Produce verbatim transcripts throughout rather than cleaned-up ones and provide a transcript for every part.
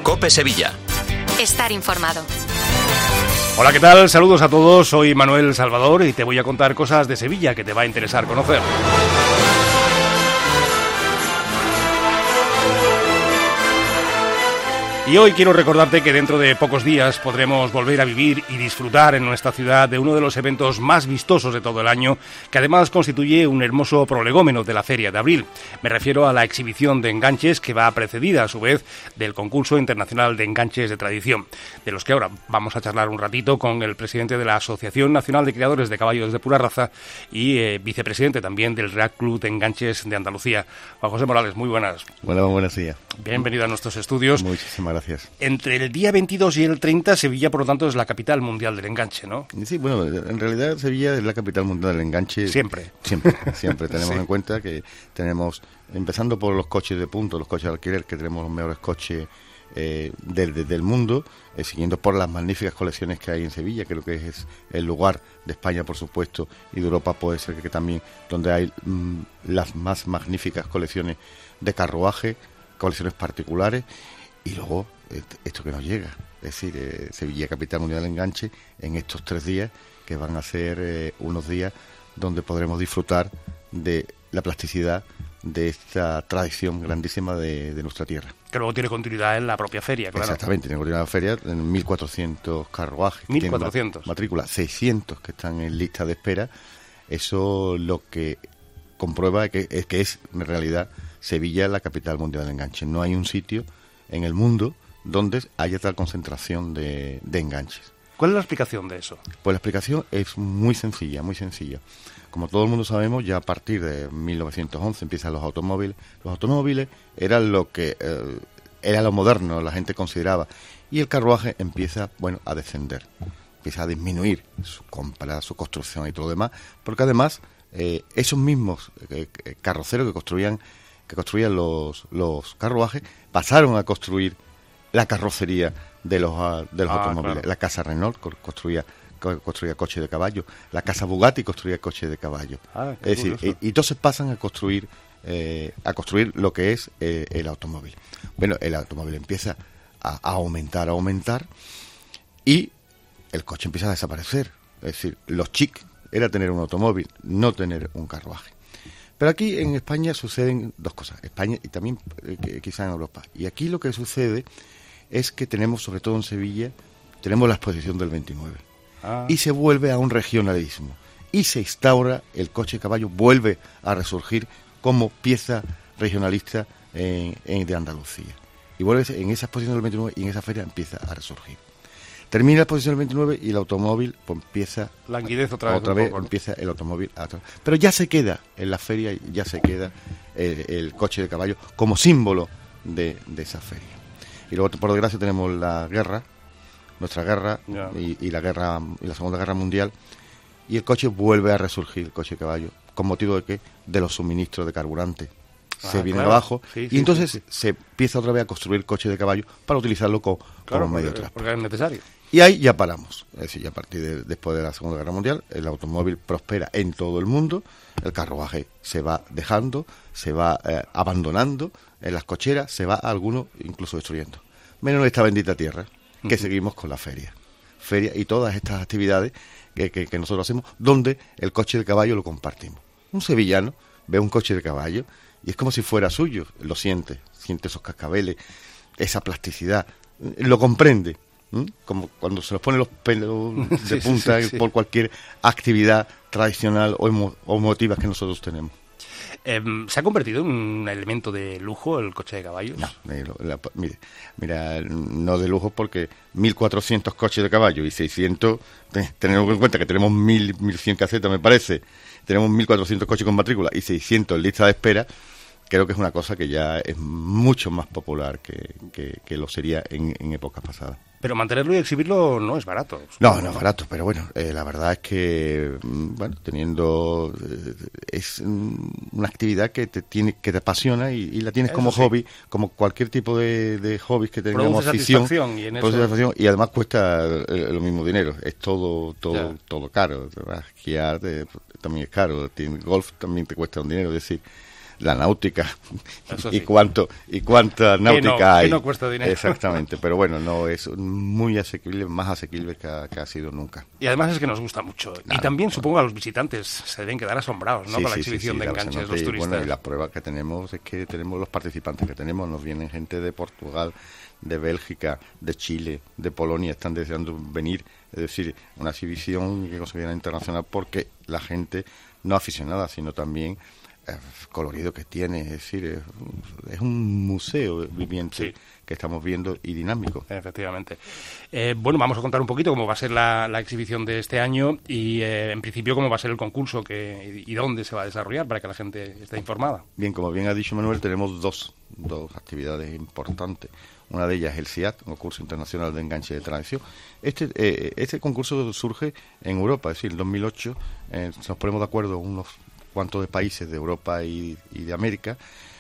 COPE Sevilla. Estar informado. Hola, ¿qué tal? Saludos a todos, soy Manuel Salvador y te voy a contar cosas de Sevilla que te va a interesar conocer. Y hoy quiero recordarte que dentro de pocos días podremos volver a vivir y disfrutar en nuestra ciudad de uno de los eventos más vistosos de todo el año, que además constituye un hermoso prolegómeno de la Feria de Abril. Me refiero a la exhibición de enganches que va precedida a su vez del concurso internacional de enganches de tradición, de los que ahora vamos a charlar un ratito con el presidente de la Asociación Nacional de Criadores de Caballos de Pura Raza y eh, vicepresidente también del Real Club de Enganches de Andalucía. Juan José Morales, muy buenas. Bueno, buenos días. Bienvenido a nuestros estudios. Muchísimas gracias. Entre el día veintidós y el treinta, Sevilla, por lo tanto, es la capital mundial del enganche, ¿no? Sí, bueno, en realidad Sevilla es la capital mundial del enganche. Siempre. Siempre, siempre. Tenemos Sí. en cuenta que tenemos, empezando por los coches de punto, los coches de alquiler, que tenemos los mejores coches eh, del, del, del mundo, eh, siguiendo por las magníficas colecciones que hay en Sevilla, creo que es el lugar de España, por supuesto, y de Europa puede ser que, que también, donde hay mm, las más magníficas colecciones de carruaje, colecciones particulares, y luego esto que nos llega, es decir, eh, Sevilla, capital mundial del enganche, en estos tres días, que van a ser eh, unos días donde podremos disfrutar de la plasticidad de esta tradición grandísima de, de nuestra tierra. Que luego tiene continuidad en la propia feria, claro. Exactamente, tiene continuidad en la feria, en mil cuatrocientos carruajes. mil cuatrocientos. Matrícula, seiscientos que están en lista de espera. Eso lo que comprueba que es que es, en realidad, Sevilla la capital mundial del enganche. No hay un sitio en el mundo donde haya tal concentración de, de enganches. ¿Cuál es la explicación de eso? Pues la explicación es muy sencilla, muy sencilla. Como todo el mundo sabemos, ya a partir de mil novecientos once empiezan los automóviles. Los automóviles eran lo que eh, era lo moderno, la gente consideraba. Y el carruaje empieza, bueno, a descender. Empieza a disminuir su compra, su construcción y todo lo demás. Porque además, eh, esos mismos eh, carroceros que construían, que construían los, los carruajes, pasaron a construir la carrocería de los uh, de los ah, automóviles. Claro. La casa Renault construía construía coches de caballo, la casa Bugatti construía coches de caballo. Ah, es decir, y, y entonces pasan a construir eh, a construir lo que es eh, el automóvil. Bueno, el automóvil empieza a, a aumentar, a aumentar, y el coche empieza a desaparecer. Es decir, los chic era tener un automóvil, no tener un carruaje. Pero aquí en España suceden dos cosas, España y también eh, quizá en Europa. Y aquí lo que sucede es que tenemos, sobre todo en Sevilla, tenemos la exposición del veintinueve. Ah. Y se vuelve a un regionalismo. Y se instaura, el coche de caballo vuelve a resurgir como pieza regionalista en, en, de Andalucía. Y vuelve en esa exposición del veintinueve y en esa feria empieza a resurgir. Termina la exposición del veintinueve y el automóvil pues, empieza... Languidez otra vez. Otra vez poco, empieza el automóvil. A tra- Pero ya se queda en la feria, ya se queda el, el coche de caballo como símbolo de, de esa feria. Y luego, por desgracia, tenemos la guerra, nuestra guerra y, y la guerra y la Segunda Guerra Mundial, y el coche vuelve a resurgir, el coche de caballo, con motivo de que de los suministros de carburante ah, se viene claro. abajo, sí, y sí, entonces sí, sí. se empieza otra vez a construir coche de caballo para utilizarlo co, claro, como medio de porque, transporte. porque es necesario. Y ahí ya paramos. Es decir, ya a partir de después de la Segunda Guerra Mundial, el automóvil prospera en todo el mundo, el carruaje se va dejando, se va eh, abandonando, en las cocheras se va a algunos incluso destruyendo. Menos en esta bendita tierra, que uh-huh. seguimos con la feria. Feria y todas estas actividades que, que, que nosotros hacemos, donde el coche de caballo lo compartimos. Un sevillano ve un coche de caballo y es como si fuera suyo, lo siente, siente esos cascabeles, esa plasticidad, lo comprende. ¿Mm? Como cuando se nos ponen los pelos de sí, punta sí, sí, sí. por cualquier actividad tradicional o, emo, o emotiva que nosotros tenemos. Eh, ¿Se ha convertido en un elemento de lujo el coche de caballos? No, la, mire, mira, no de lujo porque mil cuatrocientos coches de caballo y seiscientos, tenemos en cuenta que tenemos mil, mil cien casetas, me parece, tenemos mil cuatrocientos coches con matrícula y seiscientos en lista de espera. Creo que es una cosa que ya es mucho más popular que, que, que lo sería en, en épocas pasadas. Pero mantenerlo y exhibirlo no es barato. No, no es barato, pero bueno, eh, la verdad es que, bueno, teniendo... Eh, es una actividad que te tiene que te apasiona y, y la tienes eso como sí. hobby, como cualquier tipo de, de hobbies que tengamos afición. Y, en eso... y además cuesta el, el mismo dinero, es todo todo ya. todo caro. Esquiar eh, también es caro, golf también te cuesta un dinero, es decir... la náutica Eso y sí. cuánto y cuánta náutica que no, hay. que no cuesta dinero. Exactamente, pero bueno, no es muy asequible, más asequible que ha, que ha sido nunca. Y además es que nos gusta mucho. Claro, y también bueno. supongo a los visitantes se deben quedar asombrados, ¿no? Sí, Con la sí, exhibición sí, sí, de claro, se enganches, nota. los Y, turistas. Bueno, y la prueba que tenemos es que tenemos los participantes que tenemos, nos vienen gente de Portugal, de Bélgica, de Chile, de Polonia, están deseando venir, es decir, una exhibición que considera internacional porque la gente no aficionada, sino también eh, colorido que tiene, es decir, es, es un museo viviente Sí. que estamos viendo y dinámico. Efectivamente. Eh, bueno, vamos a contar un poquito cómo va a ser la, la exhibición de este año y, eh, en principio, cómo va a ser el concurso que, y dónde se va a desarrollar para que la gente esté informada. Bien, como bien ha dicho Manuel, tenemos dos, dos actividades importantes. Una de ellas es el C I A T, un concurso internacional de enganche de tradición. Este, eh, este concurso surge en Europa, es decir, en dos mil ocho eh, nos ponemos de acuerdo unos cuantos de países de Europa y, y de América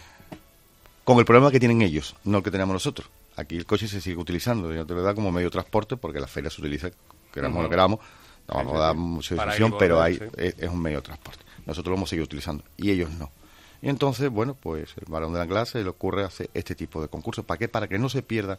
con el problema que tienen ellos, no el que tenemos nosotros. Aquí el coche se sigue utilizando, de verdad, como medio de transporte, porque la feria se utiliza, queramos o Uh-huh. no queramos, no vamos Sí, a dar sí. mucha Para discusión, ir y pero volver, hay, sí. es, es un medio de transporte. Nosotros lo hemos seguido utilizando y ellos no. Y entonces, bueno, pues el Barón de Anglada se le ocurre hacer este tipo de concursos. ¿Para qué? Para que no se pierdan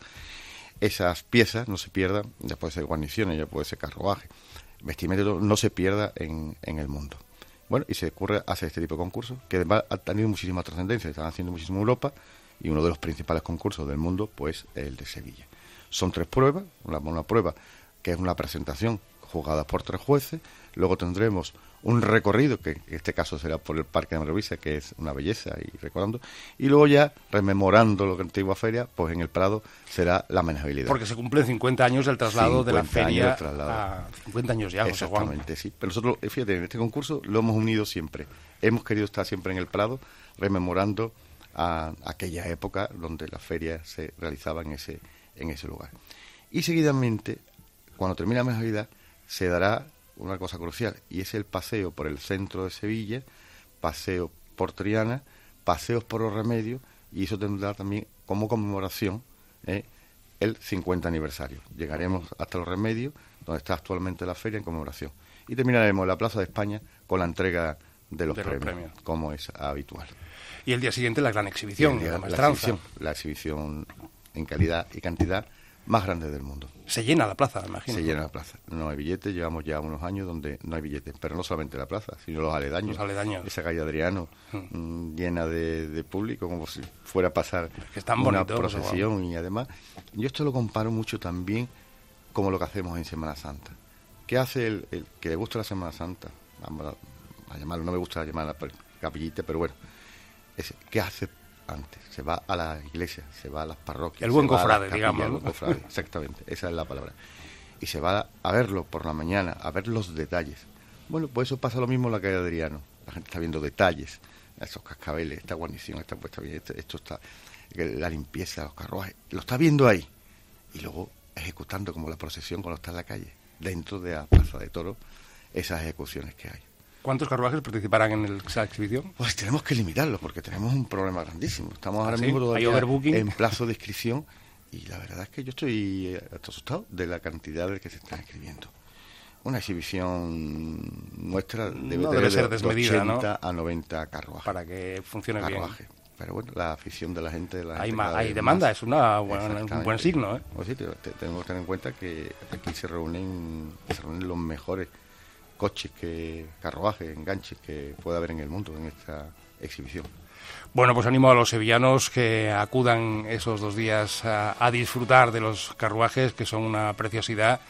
esas piezas, no se pierdan, ya puede ser guarniciones, ya puede ser carruaje, vestimenta, no se pierda en, en el mundo. Bueno, y se ocurre hacer este tipo de concursos, que además ha tenido muchísima trascendencia, están haciendo muchísimo en Europa, y uno de los principales concursos del mundo, pues, es el de Sevilla. Son tres pruebas, una, una prueba que es una presentación juzgada por tres jueces, luego tendremos un recorrido, que en este caso será por el Parque de Maravilla, que es una belleza, y recordando, y luego ya, rememorando lo que antigua feria, pues en el Prado será la manejabilidad. Porque se cumplen cincuenta años del traslado de la cincuenta años feria del traslado. a cincuenta años ya, José Juan. Exactamente, sí. Pero nosotros, fíjate, en este concurso lo hemos unido siempre. Hemos querido estar siempre en el Prado, rememorando a aquella época donde la feria se realizaba en ese, en ese lugar. Y seguidamente, cuando termine la manejabilidad, se dará una cosa crucial, y es el paseo por el centro de Sevilla, paseo por Triana, paseos por los Remedios, y eso tendrá también como conmemoración eh, el cincuenta aniversario. Llegaremos hasta los Remedios, donde está actualmente la feria, en conmemoración. Y terminaremos en la Plaza de España con la entrega de los, De los premios, premios. como es habitual. Y el día siguiente la gran exhibición, Y el día- la la, maestranza. exhibición, la exhibición en calidad y cantidad más grande del mundo. Se llena la plaza, me imagino. Se llena la plaza. No hay billetes, llevamos ya unos años donde no hay billetes, pero no solamente la plaza, sino los aledaños. Los aledaños. Esa calle Adriano, Mm. mm, llena de, de público, como si fuera a pasar que es tan una bonito, pues, procesión. Y además, yo esto lo comparo mucho también como lo que hacemos en Semana Santa. ¿Qué hace el, el que le gusta la Semana Santa? Vamos a, a llamarlo, no me gusta llamarla capillita, pero bueno, es, ¿qué hace antes? Se va a la iglesia, se va a las parroquias. El buen se va a las cofrade, capillas, digamos, el ¿no? buen cofrade, exactamente, esa es la palabra. Y se va a verlo por la mañana, a ver los detalles. Bueno, pues eso pasa lo mismo en la calle Adriano. La gente está viendo detalles, esos cascabeles, esta guarnición está puesta bien, esto, esto está, la limpieza, los carruajes, lo está viendo ahí. Y luego ejecutando como la procesión cuando está en la calle, dentro de la Plaza de Toros, esas ejecuciones que hay. ¿Cuántos carruajes participarán en el- esa exhibición? Pues tenemos que limitarlos porque tenemos un problema grandísimo. Estamos ahora ¿Ah, sí? mismo ¿Hay todavía overbooking? en plazo de inscripción y la verdad es que yo estoy eh, hasta asustado de la cantidad de que se están escribiendo. Una exhibición nuestra debe, No tener debe ser de- de desmedida, ¿no? ochenta a noventa carruajes. Para que funcione bien. carruajes. Pero bueno, la afición de la gente... La Hay, gente ma- cada hay vez demanda, más. es una buena- un Exactamente. buen signo, ¿eh? Pues sí, te- te- tenemos que tener en cuenta que aquí se reúnen, se reúnen los mejores coches, que carruajes, enganches que pueda haber en el mundo en esta exhibición. Bueno, pues animo a los sevillanos que acudan esos dos días a, a disfrutar de los carruajes, que son una preciosidad,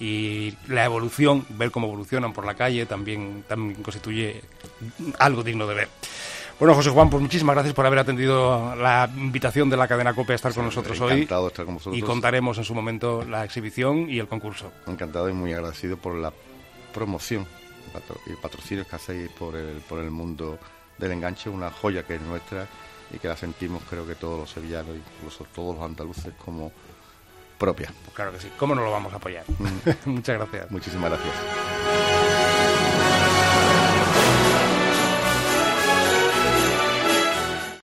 y la evolución, ver cómo evolucionan por la calle, también, también constituye algo digno de ver. Bueno, José Juan, pues muchísimas gracias por haber atendido la invitación de la cadena COPE a estar con nosotros hoy. Encantado de estar con vosotros. Y contaremos en su momento la exhibición y el concurso. Encantado y muy agradecido por la promoción y patrocinio que hacéis por el, por el mundo del enganche, una joya que es nuestra y que la sentimos, creo que todos los sevillanos, incluso todos los andaluces, como propia. Pues claro que sí, ¿cómo no lo vamos a apoyar? Mm. Muchas gracias. Muchísimas gracias.